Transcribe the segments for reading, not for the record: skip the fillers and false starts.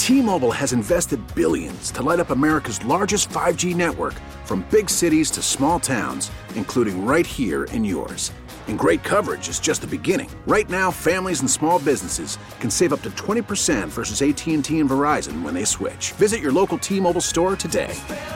T-Mobile has invested billions to light up America's largest 5G network, from big cities to small towns, including right here in yours. And great coverage is just the beginning. Right now, families and small businesses can save up to 20% versus AT&T and Verizon when they switch. Visit your local T-Mobile store today.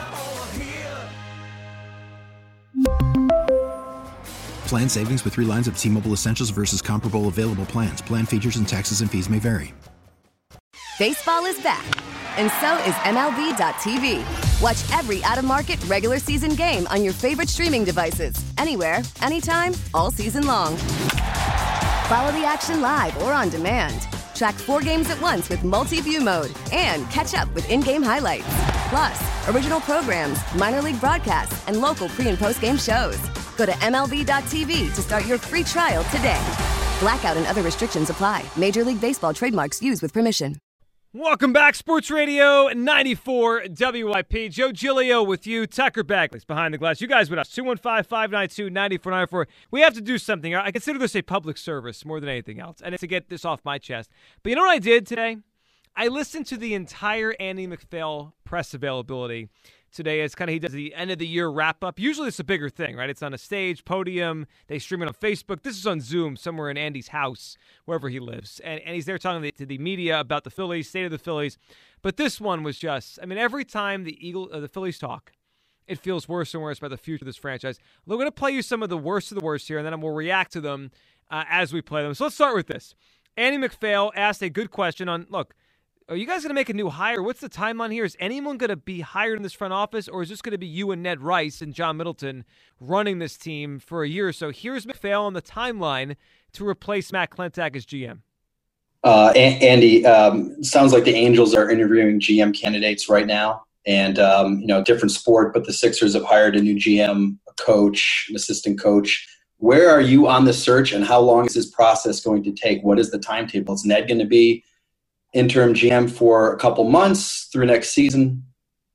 Plan savings with 3 lines of T-Mobile Essentials versus comparable available plans. Plan features and taxes and fees may vary. Baseball is back, and so is MLB.tv. Watch every out-of-market regular season game on your favorite streaming devices, anywhere, anytime, all season long. Follow the action live or on demand. Track 4 games at once with multi-view mode and catch up with in-game highlights. Plus, original programs, minor league broadcasts, and local pre- and post-game shows. Go to MLB.tv to start your free trial today. Blackout and other restrictions apply. Major League Baseball trademarks used with permission. Welcome back, Sports Radio 94 WIP. Joe Giglio with you. Tucker Bagley's behind the glass. You guys with us. 215-592-9494. We have to do something. I consider this a public service more than anything else, and it's to get this off my chest. But you know what I did today? I listened to the entire Andy MacPhail press availability today as kind of he does the end of the year wrap up. Usually it's a bigger thing, right? It's on a stage, podium. They stream it on Facebook. This is on Zoom somewhere in Andy's house, wherever he lives. And he's there talking to the media about the Phillies, state of the Phillies. But this one was just, I mean, every time the Phillies talk, it feels worse and worse about the future of this franchise. We're going to play you some of the worst here, and then we'll react to them as we play them. So let's start with this. Andy MacPhail asked a good question on, look, are you guys going to make a new hire? What's the timeline here? Is anyone going to be hired in this front office, or is this going to be you and Ned Rice and John Middleton running this team for a year or so? Here's MacPhail on the timeline to replace Matt Klentak as GM. Andy, sounds like the Angels are interviewing GM candidates right now, and different sport, but the Sixers have hired a new GM, a coach, an assistant coach. Where are you on the search, and how long is this process going to take? What is the timetable? Is Ned going to be interim GM for a couple months through next season?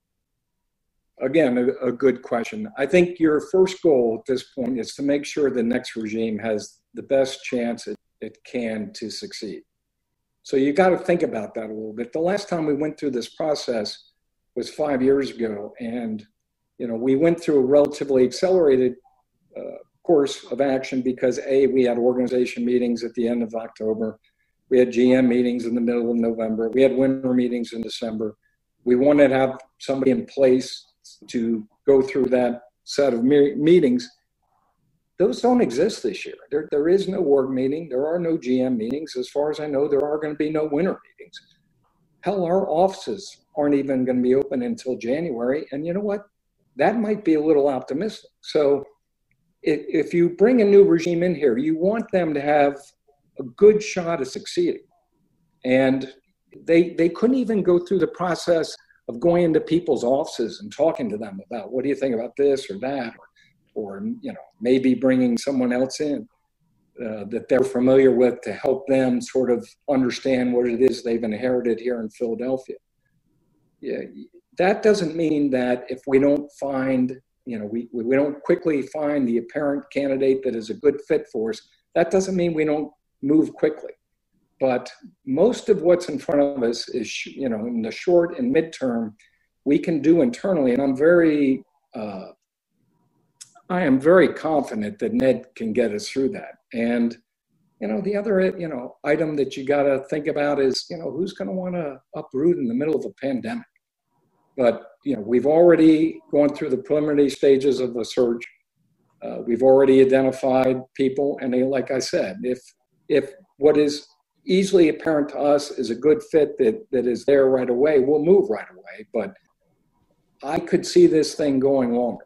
Again, a good question. I think your first goal at this point is to make sure the next regime has the best chance it can to succeed. So you got to think about that a little bit. The last time we went through this process was 5 years ago, and we went through a relatively accelerated course of action because we had organization meetings at the end of October. We had GM meetings in the middle of November. We had winter meetings in December. We wanted to have somebody in place to go through that set of meetings. Those don't exist this year. There is no org meeting. There are no GM meetings. As far as I know, there are going to be no winter meetings. Hell, our offices aren't even going to be open until January. And you know what? That might be a little optimistic. So if you bring a new regime in here, you want them to have a good shot at succeeding. And they couldn't even go through the process of going into people's offices and talking to them about, what do you think about this or that, or maybe bringing someone else in that they're familiar with to help them sort of understand what it is they've inherited here in Philadelphia. Yeah, that doesn't mean that if we don't find, we don't quickly find the apparent candidate that is a good fit for us, that doesn't mean we don't move quickly. But most of what's in front of us is, in the short and midterm, we can do internally. And I am very confident that Ned can get us through that. And, the other, item that you got to think about is, who's going to want to uproot in the middle of a pandemic? But, we've already gone through the preliminary stages of the search. We've already identified people. And like I said, if what is easily apparent to us is a good fit that is there right away, we'll move right away. But I could see this thing going longer.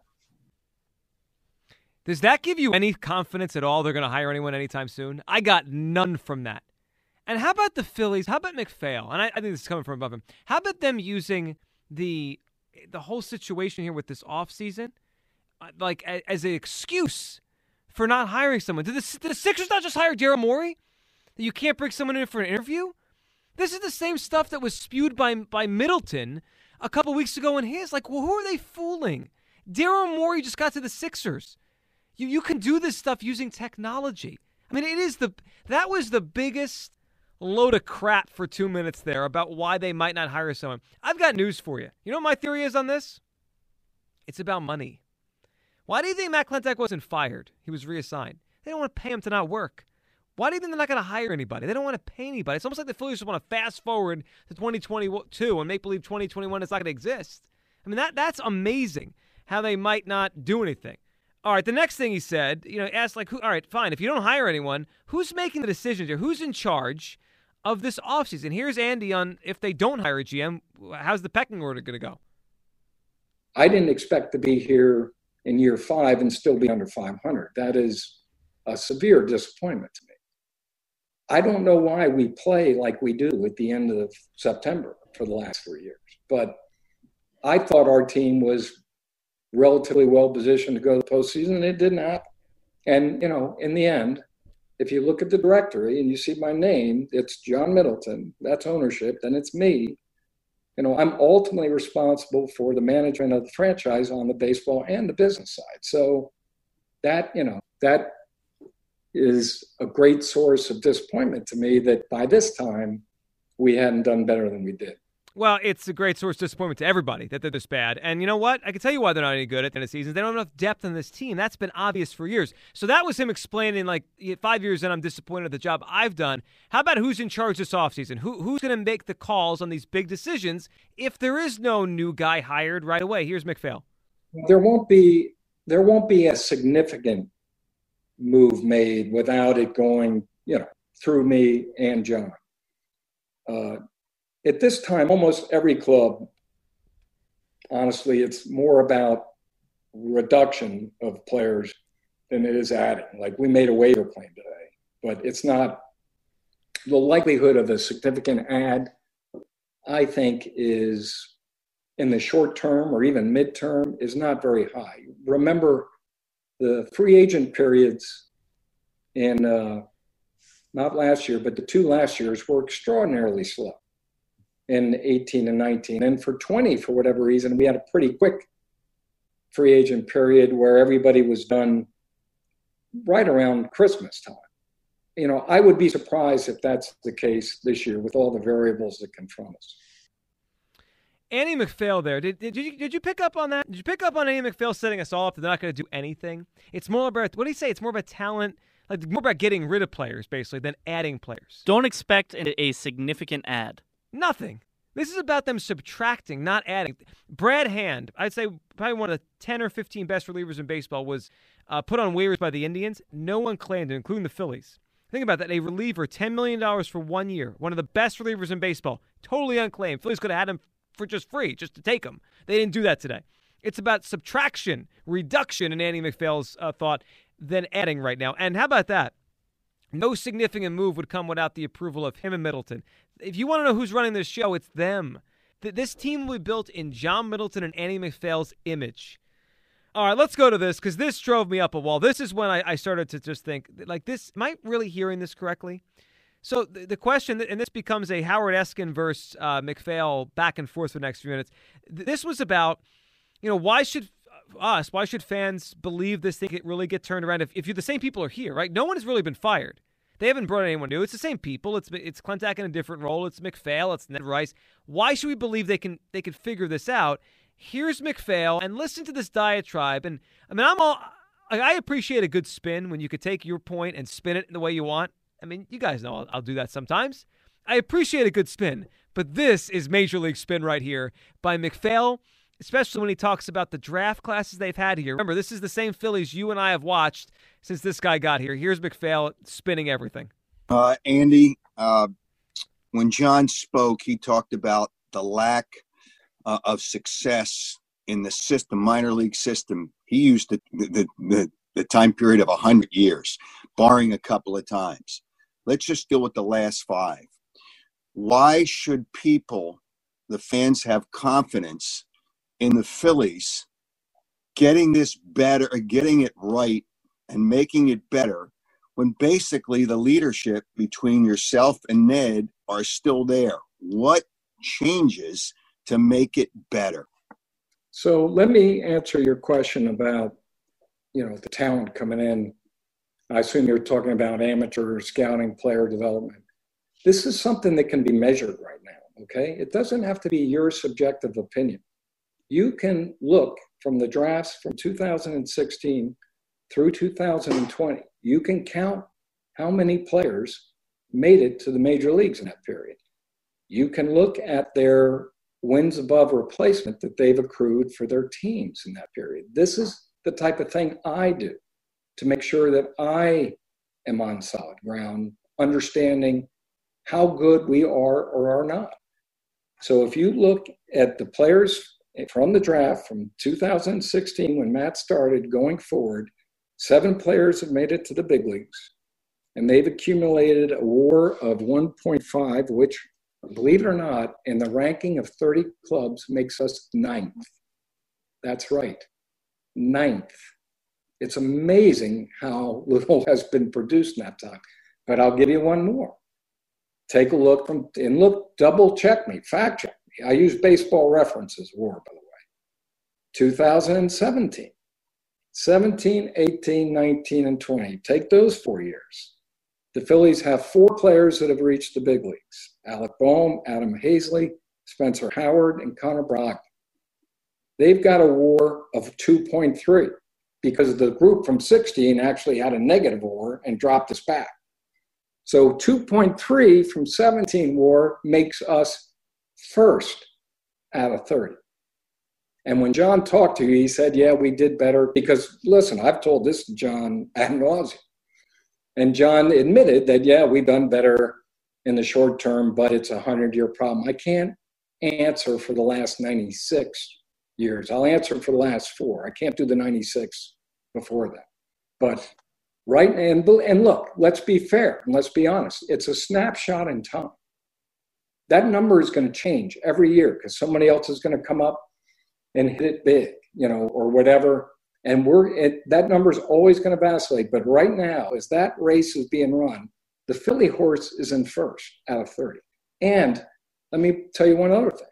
Does that give you any confidence at all they're going to hire anyone anytime soon? I got none from that. And how about the Phillies? How about MacPhail? And I think this is coming from above him. How about them using the whole situation here with this offseason like as an excuse for not hiring someone? Did the Sixers not just hire Daryl Morey? That you can't bring someone in for an interview? This is the same stuff that was spewed by Middleton a couple weeks ago in his. Like, well, who are they fooling? Daryl Morey just got to the Sixers. You can do this stuff using technology. I mean, that was the biggest load of crap for 2 minutes there about why they might not hire someone. I've got news for you. You know what my theory is on this? It's about money. Why do you think Matt Klentak wasn't fired? He was reassigned. They don't want to pay him to not work. Why do you think they're not going to hire anybody? They don't want to pay anybody. It's almost like the Phillies just want to fast forward to 2022 and make believe 2021 is not going to exist. I mean, that's amazing how they might not do anything. All right, the next thing he said, asked all right, fine, if you don't hire anyone, who's making the decisions here? Who's in charge of this offseason? Here's Andy on if they don't hire a GM, how's the pecking order going to go? I didn't expect to be here in year 5 and still be under 500. That is a severe disappointment to me. I don't know why we play like we do at the end of September for the last 3 years, but I thought our team was relatively well positioned to go to the postseason, and it didn't happen. And, in the end, if you look at the directory and you see my name, it's John Middleton. That's ownership. Then it's me. I'm ultimately responsible for the management of the franchise on the baseball and the business side. So that is a great source of disappointment to me that by this time we hadn't done better than we did. Well, it's a great source of disappointment to everybody that they're this bad. And you know what? I can tell you why they're not any good at the end of the season. They don't have enough depth in this team. That's been obvious for years. So that was him explaining, 5 years in, I'm disappointed at the job I've done. How about who's in charge this offseason? Who's going to make the calls on these big decisions if there is no new guy hired right away? Here's MacPhail. There won't be a significant move made without it going, through me and John. At this time, almost every club, honestly, it's more about reduction of players than it is adding. Like we made a waiver claim today, but it's not the likelihood of a significant add, I think, is in the short term or even midterm is not very high. Remember, the free agent periods in not last year, but the 2 last years were extraordinarily slow. In 18 and 19. And for 20, for whatever reason, we had a pretty quick free agent period where everybody was done right around Christmas time. I would be surprised if that's the case this year with all the variables that confront us. Andy MacPhail there. Did you pick up on that? Did you pick up on Andy MacPhail setting us all up that they're not going to do anything? It's more about, what did he say? It's more about talent, more about getting rid of players, basically, than adding players. Don't expect a significant add. Nothing. This is about them subtracting, not adding. Brad Hand, I'd say probably one of the 10 or 15 best relievers in baseball, was put on waivers by the Indians. No one claimed it, including the Phillies. Think about that. A reliever, $10 million for 1 year. One of the best relievers in baseball. Totally unclaimed. Phillies could have had him for just free, just to take him. They didn't do that today. It's about subtraction, reduction in Andy MacPhail's thought than adding right now. And how about that? No significant move would come without the approval of him and Middleton. If you want to know who's running this show, it's them. This team will be built in John Middleton and Andy MacPhail's image. All right, let's go to this, because this drove me up a wall. This is when I started to just think, am I really hearing this correctly? So the question, and this becomes a Howard Eskin versus MacPhail back and forth for the next few minutes. This was about, why should fans believe this thing could really get turned around if the same people are here, right? No one has really been fired. They haven't brought anyone new. It's the same people. It's Klentak in a different role. It's MacPhail. It's Ned Rice. Why should we believe they can figure this out? Here's MacPhail, and listen to this diatribe. And I appreciate a good spin when you could take your point and spin it the way you want. I mean, you guys know I'll do that sometimes. I appreciate a good spin, but this is Major League spin right here by MacPhail, especially when he talks about the draft classes they've had here. Remember, this is the same Phillies you and I have watched since this guy got here. Here's MacPhail spinning everything. Andy, when John spoke, he talked about the lack of success in the system, minor league system. He used the time period of 100 years, barring a couple of times. Let's just deal with the last 5. Why should the fans, have confidence in the Phillies getting this better, or getting it right and making it better, when basically the leadership between yourself and Ned are still there? What changes to make it better? So let me answer your question about, the talent coming in. I assume you're talking about amateur scouting, player development. This is something that can be measured right now, okay? It doesn't have to be your subjective opinion. You can look from the drafts from 2016 through 2020. You can count how many players made it to the major leagues in that period. You can look at their wins above replacement that they've accrued for their teams in that period. This is the type of thing I do to make sure that I am on solid ground, understanding how good we are or are not. So if you look at the players from the draft from 2016, when Matt started going forward, 7 players have made it to the big leagues, and they've accumulated a WAR of 1.5, which, believe it or not, in the ranking of 30 clubs makes us 9th. That's right, 9th. It's amazing how little has been produced in that time. But I'll give you one more. Take a look double check me, fact check me. I use Baseball References WAR, by the way. 2017, 17, 18, 19, and 20. Take those 4 years. The Phillies have 4 players that have reached the big leagues: Alec Bohm, Adam Hazley, Spencer Howard, and Connor Brogdon. They've got a WAR of 2.3 because the group from 16 actually had a negative WAR and dropped us back. So 2.3 from 17 WAR makes us first out of 30. And when John talked to you, he said, yeah, we did better because, listen, I've told this to John ad nauseum. And John admitted that, yeah, we've done better in the short term, but it's a 100-year problem. I can't answer for the last 96 years. I'll answer for the last 4. I can't do the 96 before that. But right, and look, let's be fair and let's be honest. It's a snapshot in time. That number is going to change every year because somebody else is going to come up and hit it big, or whatever. And that number is always going to vacillate. But right now, as that race is being run, the Philly horse is in first out of 30. And let me tell you one other thing.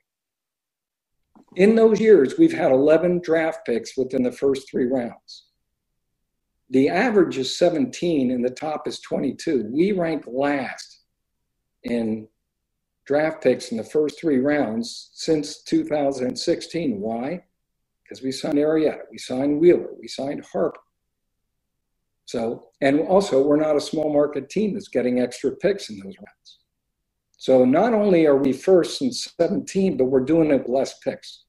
In those years, we've had 11 draft picks within the first 3 rounds. The average is 17 and the top is 22. We rank last in draft picks in the first 3 rounds since 2016. Why? Because we signed Arrieta, we signed Wheeler, we signed Harper. So, and also we're not a small market team that's getting extra picks in those rounds. So not only are we first in 17, but we're doing it with less picks.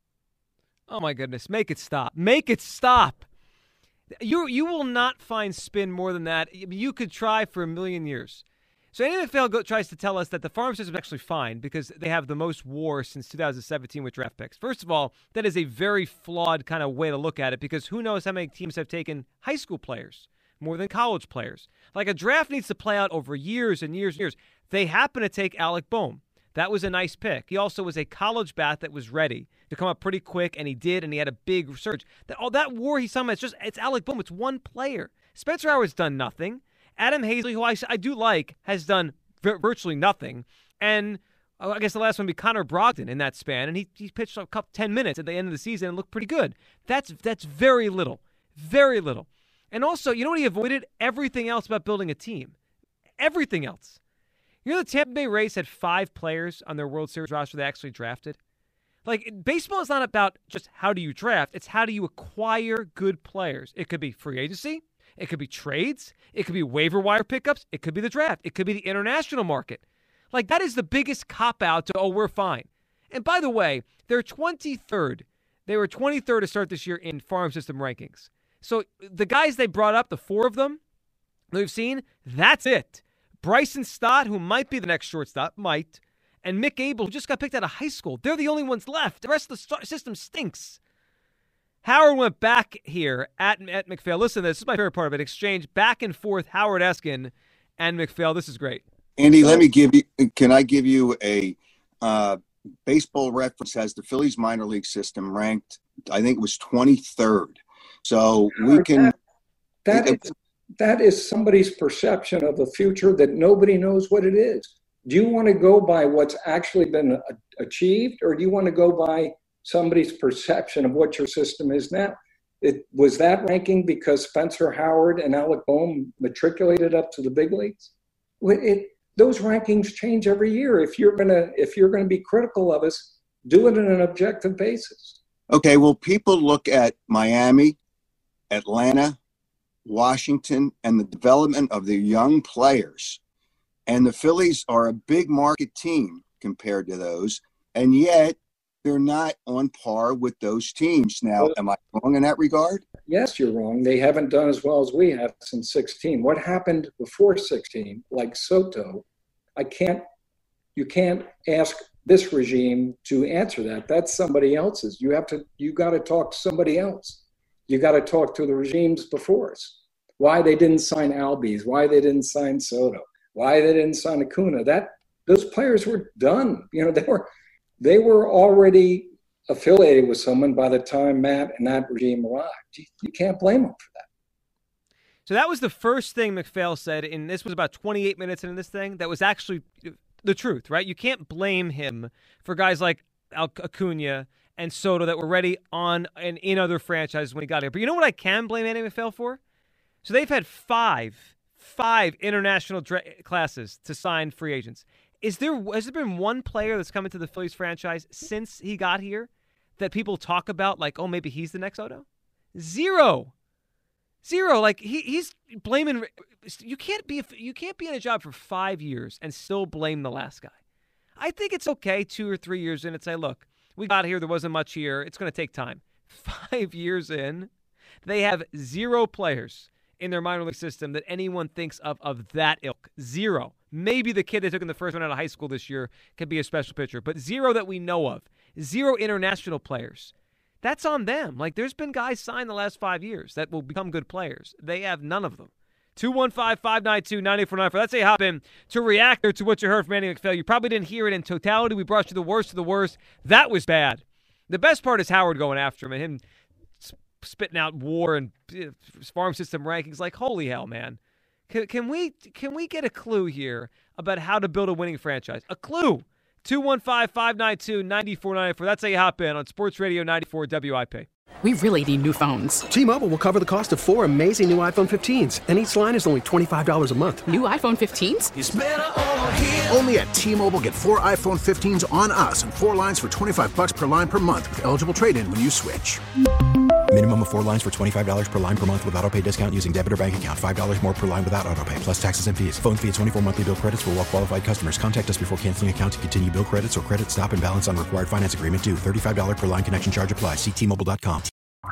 Oh my goodness, make it stop. Make it stop. You will not find spin more than that. You could try for a million years. So NFL tries to tell us that the farm system is actually fine because they have the most WAR since 2017 with draft picks. First of all, that is a very flawed kind of way to look at it because who knows how many teams have taken high school players more than college players. Like a draft needs to play out over years and years and years. They happen to take Alec Bohm. That was a nice pick. He also was a college bat that was ready to come up pretty quick, and he did, and he had a big surge. That WAR he summoned, it's Alec Bohm. It's one player. Spencer Howard's done nothing. Adam Hazley, who I do like, has done virtually nothing. And I guess the last one would be Connor Brogdon in that span, and he pitched a couple 10 minutes at the end of the season and looked pretty good. That's very little. Very little. And also, you know what he avoided? Everything else about building a team. Everything else. You know the Tampa Bay Rays had 5 players on their World Series roster they actually drafted? Like, baseball is not about just how do you draft. It's how do you acquire good players. It could be free agency. It could be trades. It could be waiver wire pickups. It could be the draft. It could be the international market. Like, that is the biggest cop-out to, we're fine. And by the way, they're 23rd. They were 23rd to start this year in farm system rankings. So the guys they brought up, the 4 of them that we've seen, that's it. Bryson Stott, who might be the next shortstop, and Mick Abel, who just got picked out of high school. They're the only ones left. The rest of the system stinks. Howard went back here at MacPhail. Listen to this. This is my favorite part of it. Exchange back and forth, Howard Eskin and MacPhail. This is great. Andy, can I give you a Baseball Reference has the Phillies minor league system ranked, I think it was 23rd. So we can. That is somebody's perception of the future that nobody knows what it is. Do you want to go by what's actually been achieved, or do you want to go by somebody's perception of what your system is now? Was that ranking because Spencer Howard and Alec Bohm matriculated up to the big leagues? those rankings change every year. If you're gonna be critical of us, do it on an objective basis. Okay, well, people look at Miami, Atlanta, Washington, and the development of their young players. And the Phillies are a big market team compared to those, and yet they're not on par with those teams. Now, am I wrong in that regard? Yes, you're wrong. They haven't done as well as we have since 16. What happened before 16, like Soto, you can't ask this regime to answer that. That's somebody else's. You got to talk to somebody else. You got to talk to the regimes before us. Why they didn't sign Albies, why they didn't sign Soto, why they didn't sign Acuna. Those players were done. They were already affiliated with someone by the time Matt and that regime arrived. You can't blame them for that. So that was the first thing MacPhail said, and this was about 28 minutes into this thing, that was actually the truth, right? You can't blame him for guys like Acuna and Soto that were ready on and in other franchises when he got here. But you know what I can blame Andy MacPhail for? So they've had five international classes to sign free agents. Has there been one player that's come into the Phillies franchise since he got here that people talk about like, oh, maybe he's the next Soto? Zero. Like he's blaming. You can't be in a job for 5 years and still blame the last guy. I think it's okay 2 or 3 years in and say, look, we got here. There wasn't much here. It's going to take time. 5 years in, they have 0 players in their minor league system that anyone thinks of that ilk. 0. Maybe the kid they took in the first round out of high school this year could be a special pitcher, but 0 that we know of. 0 international players. That's on them. Like, there's been guys signed the last 5 years that will become good players. They have none of them. 215-592-9494. That's a hop in to react to what you heard from Andy MacPhail. You probably didn't hear it in totality. We brought you the worst of the worst. That was bad. The best part is Howard going after him and him spitting out WAR and farm system rankings. Like, holy hell, man. Can we get a clue here about how to build a winning franchise? A clue. 215-592-9494. That's how you hop in on Sports Radio 94 WIP. We really need new phones. T-Mobile will cover the cost of 4 amazing new iPhone 15s, and each line is only $25 a month. New iPhone 15s? It's better over here. Only at T-Mobile, get 4 iPhone 15s on us and 4 lines for $25 per line per month with eligible trade-in when you switch. Minimum of 4 lines for $25 per line per month with autopay discount using debit or bank account. $5 more per line without autopay, plus taxes and fees. Phone fee at 24 monthly bill credits for well-qualified customers. Contact us before canceling account to continue bill credits or credit stop and balance on required finance agreement due. $35 per line connection charge applies. See T-Mobile.com.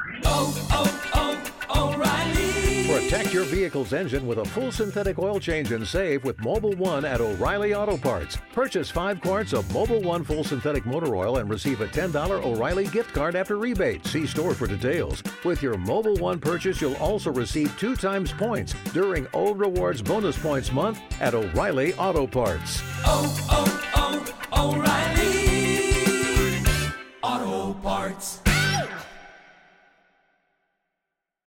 O'Reilly. Protect your vehicle's engine with a full synthetic oil change and save with Mobil 1 at O'Reilly Auto Parts. Purchase 5 quarts of Mobil 1 full synthetic motor oil and receive a $10 O'Reilly gift card after rebate. See store for details. With your Mobil 1 purchase, you'll also receive 2 times points during O Rewards Bonus Points Month at O'Reilly Auto Parts. O'Reilly.